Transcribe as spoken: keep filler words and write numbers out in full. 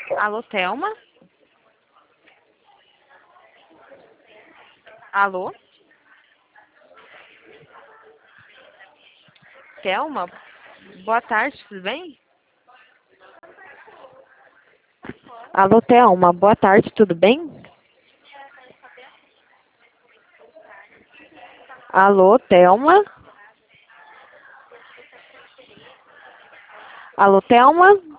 Alô, Thelma? Alô? Thelma? Boa tarde, tudo bem? Alô, Thelma, boa tarde, tudo bem? Alô, Thelma? Alô, Thelma?